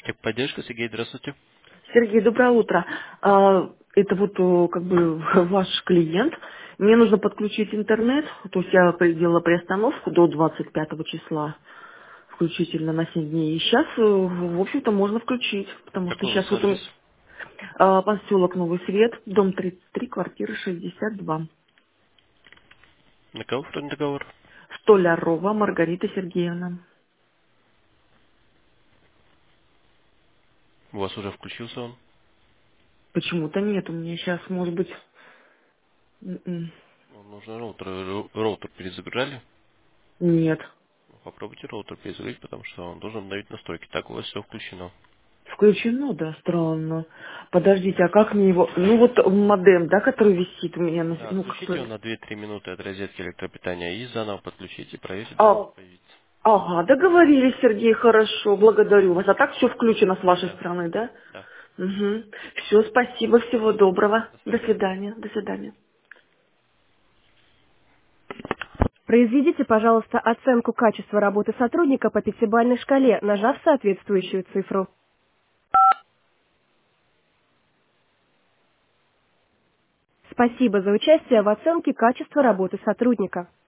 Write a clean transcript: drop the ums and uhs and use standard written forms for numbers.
Техподдержка, Сергей, здравствуйте. Сергей, доброе утро. Это вот как бы ваш клиент. Мне нужно подключить интернет. То есть я сделала приостановку до 25 числа, включительно на 7 дней. И сейчас, в общем-то, можно включить, потому что Какой у сейчас вас вот адрес? поселок Новый Свет, дом 33, квартира 62. На кого второй договор? Столярова Маргарита Сергеевна. У вас уже включился он? Почему-то нет у меня сейчас, может быть... м-м, Ну, нужно роутер. Роутер перезагружали? Нет. Попробуйте роутер перезагрузить, потому что он должен обновить настройки. Так у вас все включено. Включено, да, странно. Подождите, а как мне его... Ну вот модем, да, который висит у меня, Да, ну как отключите его бы... на 2-3 минуты от розетки электропитания и заново подключите, проверьте, должен А, появиться. ага, договорились, Сергей, хорошо, благодарю вас. А так все включено с вашей Да, стороны, да? да. Угу. Все, спасибо, всего доброго. До До свидания. свидания, до свидания. Произведите, пожалуйста, оценку качества работы сотрудника по пятибалльной шкале, нажав соответствующую цифру. Спасибо за участие в оценке качества работы сотрудника.